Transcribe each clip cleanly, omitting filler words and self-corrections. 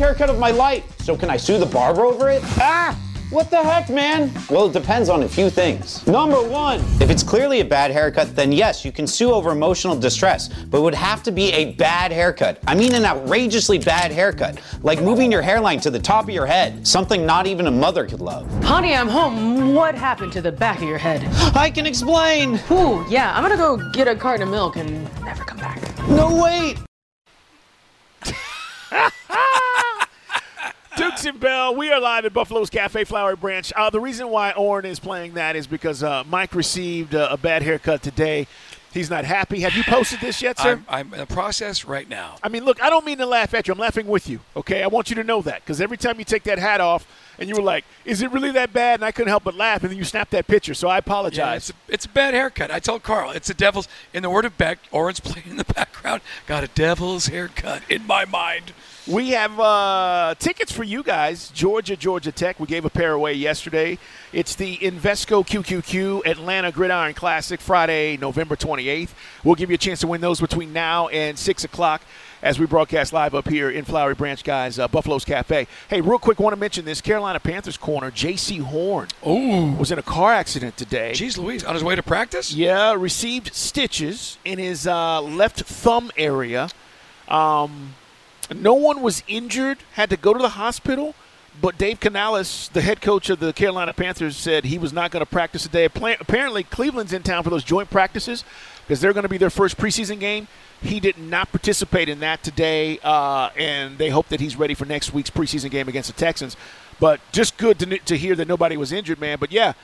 haircut of my life. So can I sue the barber over it? Ah! What the heck, man? Well, it depends on a few things. Number one, if it's clearly a bad haircut, then yes, you can sue over emotional distress, but it would have to be a bad haircut. I mean an outrageously bad haircut, like moving your hairline to the top of your head, something not even a mother could love. Honey, I'm home. What happened to the back of your head? I can explain. Ooh, yeah, I'm gonna go get a carton of milk and never come back. No, wait. Dukes and Bell, we are live at Buffalo's Cafe Flowery Branch. The reason why Orrin is playing that is because Mike received a bad haircut today. He's not happy. Have you posted this yet, sir? I'm in the process right now. I mean, look, I don't mean to laugh at you. I'm laughing with you, okay? I want you to know that because every time you take that hat off and you were like, is it really that bad? And I couldn't help but laugh, and then you snapped that picture, so I apologize. Yeah, it's a bad haircut. I told Carl, it's the devil's, in the word of Beck, Orrin's playing in the background, got a devil's haircut in my mind. We have tickets for you guys, Georgia Tech. We gave a pair away yesterday. It's the Invesco QQQ Atlanta Gridiron Classic, Friday, November 28th. We'll give you a chance to win those between now and 6 o'clock as we broadcast live up here in Flowery Branch, guys, Buffalo's Cafe. Hey, real quick, want to mention this. Carolina Panthers corner, J.C. Horn, was in a car accident today. Jeez Louise, on his way to practice? Yeah, received stitches in his left thumb area. No one was injured, had to go to the hospital, but Dave Canales, the head coach of the Carolina Panthers, said he was not going to practice today. Apparently, Cleveland's in town for those joint practices because they're going to be their first preseason game. He did not participate in that today, and they hope that he's ready for next week's preseason game against the Texans. But just good to hear that nobody was injured, man. But, yeah,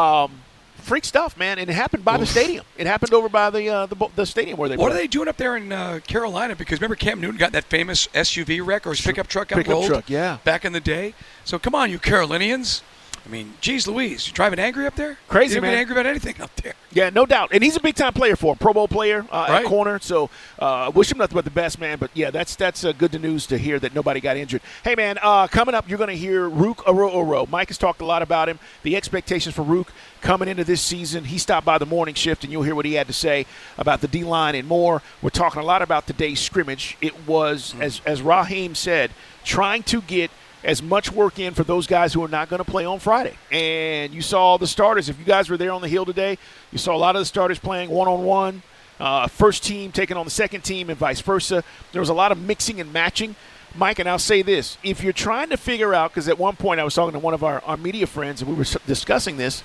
freak stuff, man, and it happened by the stadium. It happened over by the stadium where they What are they doing up there in Carolina? Because remember Cam Newton got that famous SUV wreck or his pickup truck got rolled truck, yeah, back in the day. So come on, you Carolinians. I mean, geez Louise, you driving angry up there? Crazy, man. Man. Angry about anything up there. Yeah, no doubt. And he's a big-time player for him, Pro Bowl player at corner. So wish him nothing but the best, man. But, yeah, that's good news to hear that nobody got injured. Hey, man, coming up, you're going to hear Rook Oro. Mike has talked a lot about him, the expectations for Rook coming into this season. He stopped by the morning shift, and you'll hear what he had to say about the D-line and more. We're talking a lot about today's scrimmage. It was, as Raheem said, trying to get as much work in for those guys who are not going to play on Friday. And you saw the starters. If you guys were there on the hill today, you saw a lot of the starters playing one-on-one, first team taking on the second team and vice versa. There was a lot of mixing and matching. Mike, and I'll say this. If you're trying to figure out, because at one point I was talking to one of our media friends and we were discussing this,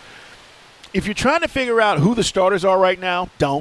if you're trying to figure out who the starters are right now, don't.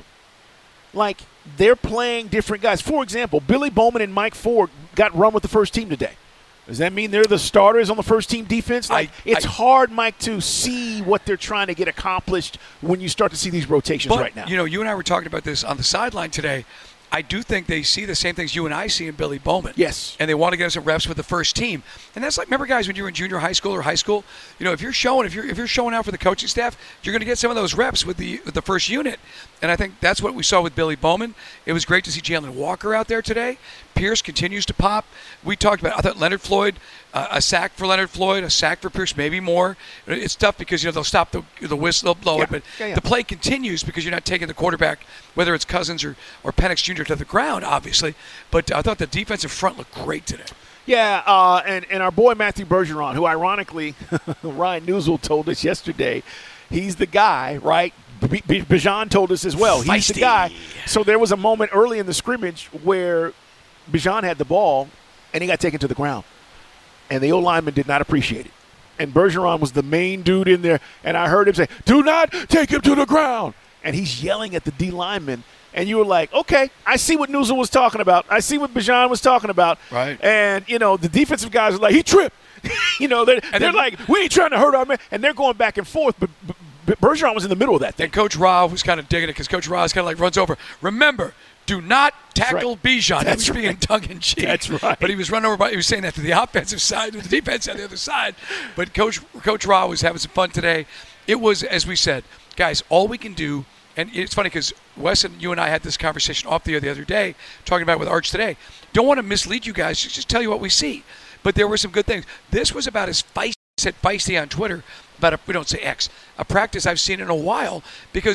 Like, they're playing different guys. For example, Billy Bowman and Mike Ford got run with the first team today. Does that mean they're the starters on the first-team defense? It's hard, Mike, to see what they're trying to get accomplished when you start to see these rotations right now. You know, you and I were talking about this on the sideline today. I do think they see the same things you and I see in Billy Bowman. Yes. And they want to get us some reps with the first team. And that's like, remember, guys, when you were in junior high school or high school, you know, if you're showing out for the coaching staff, you're going to get some of those reps with the first unit. And I think that's what we saw with Billy Bowman. It was great to see Jalen Walker out there today. Pierce continues to pop. We talked about, I thought Leonard Floyd, a sack for Leonard Floyd, a sack for Pierce, maybe more. It's tough because, you know, they'll stop the whistle, they'll blow it, but the play continues because you're not taking the quarterback, whether it's Cousins or Penix Jr. to the ground, obviously. But I thought the defensive front looked great today. Yeah, and our boy Matthew Bergeron, who ironically Ryan Newsel told us yesterday, he's the guy, right? Bijan told us as well. He's the guy. So there was a moment early in the scrimmage where Bijan had the ball, and he got taken to the ground. And the O-lineman did not appreciate it. And Bergeron was the main dude in there, and I heard him say, "Do not take him to the ground." And he's yelling at the D-lineman. And you were like, okay, I see what Newsel was talking about. I see what Bijan was talking about. Right. And, you know, the defensive guys are like, he tripped. You know, they're like, we ain't trying to hurt our man. And they're going back and forth, but Bergeron was in the middle of that thing. And Coach Ra was kind of digging it because Coach Ra is kind of like runs over. Remember, do not tackle Bijan. He was being tongue-in-cheek. That's right. But he was running over. He was saying that to the offensive side, to the defense on the other side. But Coach Ra was having some fun today. It was, as we said, guys, all we can do, and it's funny because Wes and you and I had this conversation off the air the other day, talking about it with Arch today. Don't want to mislead you guys. Just tell you what we see. But there were some good things. This was about as feisty on Twitter, we don't say X, a practice I've seen in a while because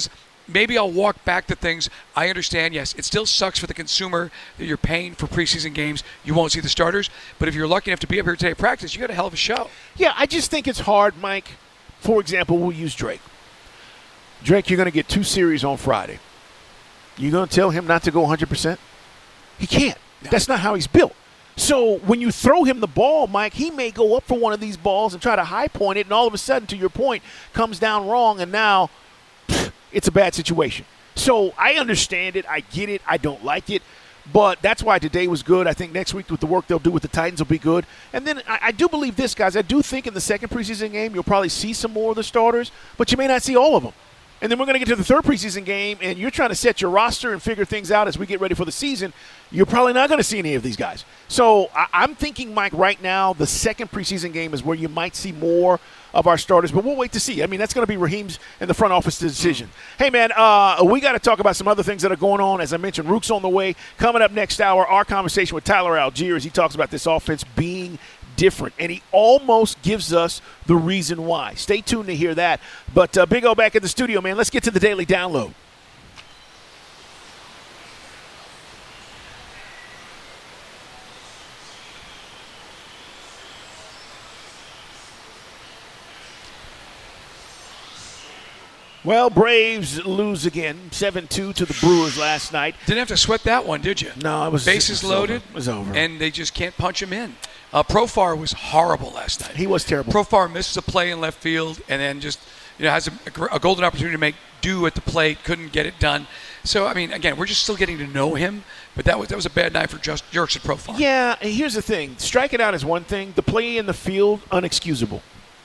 maybe I'll walk back to things. I understand, yes, it still sucks for the consumer that you're paying for preseason games. You won't see the starters. But if you're lucky enough to be up here today at practice, you got a hell of a show. Yeah, I just think it's hard, Mike. For example, we'll use Drake. Drake, you're going to get 2 series on Friday. You going to tell him not to go 100%? He can't. No. That's not how he's built. So when you throw him the ball, Mike, he may go up for one of these balls and try to high point it, and all of a sudden, to your point, comes down wrong, and now it's a bad situation. So I understand it. I get it. I don't like it. But that's why today was good. I think next week with the work they'll do with the Titans will be good. And then I do believe this, guys. I do think in the second preseason game you'll probably see some more of the starters, but you may not see all of them. And then we're going to get to the third preseason game, and you're trying to set your roster and figure things out as we get ready for the season. You're probably not going to see any of these guys. So I'm thinking, Mike, right now the second preseason game is where you might see more of our starters, but we'll wait to see. I mean, that's going to be Raheem's and the front office decision. Hey, man, we got to talk about some other things that are going on. As I mentioned, Rook's on the way. Coming up next hour, our conversation with Tyler Algier as he talks about this offense being different, and he almost gives us the reason why. Stay tuned to hear that. But Big O back at the studio, man. Let's get to the Daily Download. Well, Braves lose again, 7-2 to the Brewers last night. Didn't have to sweat that one, did you? No, it was bases loaded. It was over. And they just can't punch him in. Profar was horrible last night. He was terrible. Profar misses a play in left field and then just has a golden opportunity to make do at the plate, couldn't get it done. So, I mean, again, we're just still getting to know him, but that was a bad night for Jurickson Profar. Yeah, and here's the thing. Striking out is one thing. The play in the field, unexcusable.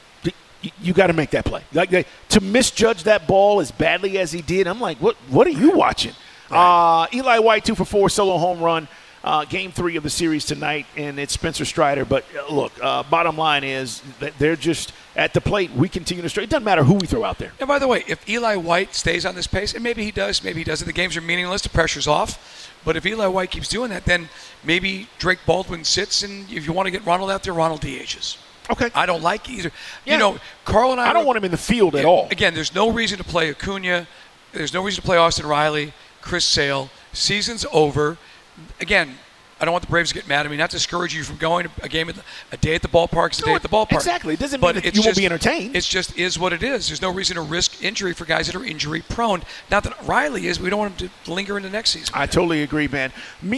You got to make that play. To misjudge that ball as badly as he did, I'm like, what are you watching? Right. Eli White, 2 for 4, solo home run. Game 3 of the series tonight, and it's Spencer Strider. But look, bottom line is that they're just at the plate. We continue to strike. It doesn't matter who we throw out there. And by the way, if Eli White stays on this pace, and maybe he does, maybe he doesn't, the games are meaningless, the pressure's off. But if Eli White keeps doing that, then maybe Drake Baldwin sits, and if you want to get Ronald out there, Ronald DHs. Okay. I don't like either. Yeah. Carl and I don't want him in the field at all. Again, there's no reason to play Acuna. There's no reason to play Austin Riley, Chris Sale. Season's over. Again, I don't want the Braves to get mad at me. Not to discourage you from going to a game a day at the ballpark is a day at the ballpark. Exactly. It doesn't mean that you won't be entertained. It just is what it is. There's no reason to risk injury for guys that are injury prone. Not that Riley is. We don't want him to linger into next season. I totally agree, man.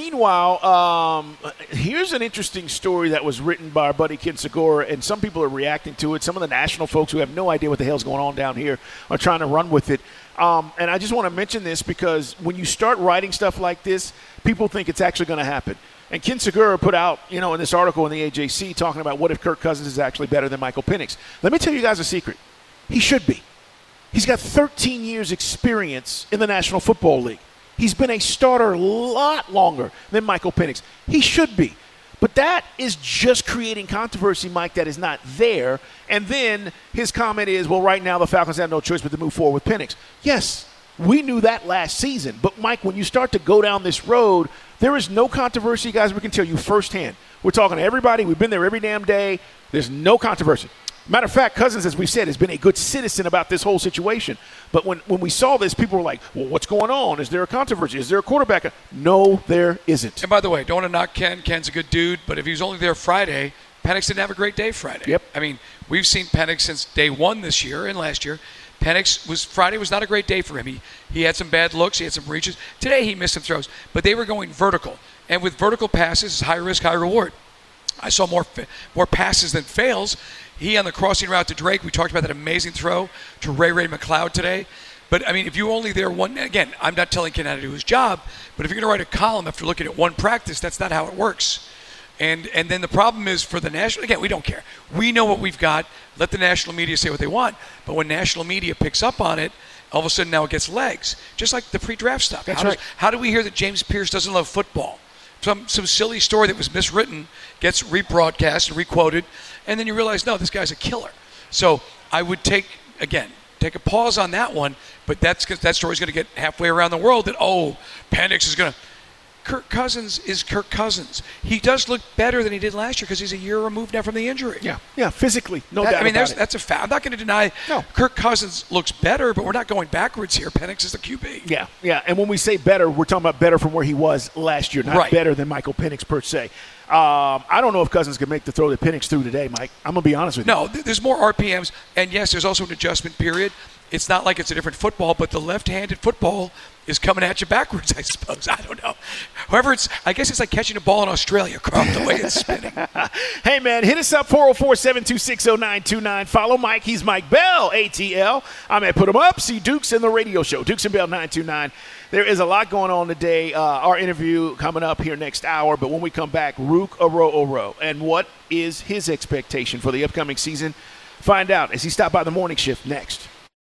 Meanwhile, here's an interesting story that was written by our buddy Ken Segura, and some people are reacting to it. Some of the national folks who have no idea what the hell's going on down here are trying to run with it. And I just want to mention this because when you start writing stuff like this, people think it's actually going to happen. And Ken Segura put out, in this article in the AJC talking about what if Kirk Cousins is actually better than Michael Penix. Let me tell you guys a secret. He should be. He's got 13 years experience in the National Football League. He's been a starter a lot longer than Michael Penix. He should be. But that is just creating controversy, Mike, that is not there. And then his comment is, well, right now the Falcons have no choice but to move forward with Penix. Yes, we knew that last season. But, Mike, when you start to go down this road, there is no controversy, guys. We can tell you firsthand. We're talking to everybody. We've been there every damn day. There's no controversy. Matter of fact, Cousins, as we've said, has been a good citizen about this whole situation. But when we saw this, people were like, well, what's going on? Is there a controversy? Is there a quarterback? No, there isn't. And by the way, don't want to knock Ken. Ken's a good dude. But if he was only there Friday, Penix didn't have a great day Friday. Yep. I mean, we've seen Penix since day one this year and last year. Friday was not a great day for him. He had some bad looks. He had some reaches. Today he missed some throws. But they were going vertical. And with vertical passes, it's high risk, high reward. I saw more passes than fails. He on the crossing route to Drake, we talked about that amazing throw to Ray McLeod today. But, I mean, if you're only there again, I'm not telling Ken how to do his job, but if you're going to write a column after looking at one practice, that's not how it works. And then the problem is for the national, again, we don't care. We know what we've got. Let the national media say what they want. But when national media picks up on it, all of a sudden now it gets legs. Just like the pre-draft stuff. That's right. How do we hear that James Pierce doesn't love football? Some silly story that was miswritten gets rebroadcast and requoted, and then you realize, no, this guy's a killer. So I would take a pause on that one, but that story's going to get halfway around the world that, Penix is going to – Kirk Cousins is Kirk Cousins. He does look better than he did last year because he's a year removed now from the injury. Yeah, physically, no doubt. I mean, about it. that's a fact. I'm not going to deny Kirk Cousins looks better, but we're not going backwards here. Penix is the QB. Yeah. And when we say better, we're talking about better from where he was last year, not better than Michael Penix per se. I don't know if Cousins can make the throw that Penix threw today, Mike. I'm going to be honest with you. No, there's more RPMs, and yes, there's also an adjustment period. It's not like it's a different football, but the left-handed football is coming at you backwards, I suppose. I don't know. However, I guess it's like catching a ball in Australia, Carl, the way it's spinning. Hey, man, hit us up, 404-726-0929. Follow Mike. He's Mike Bell, ATL. I'm at Put 'em Up. See Dukes in the radio show, Dukes and Bell 929. There is a lot going on today. Our interview coming up here next hour, but when we come back, Rook Oro. And what is his expectation for the upcoming season? Find out as he stopped by the morning shift next.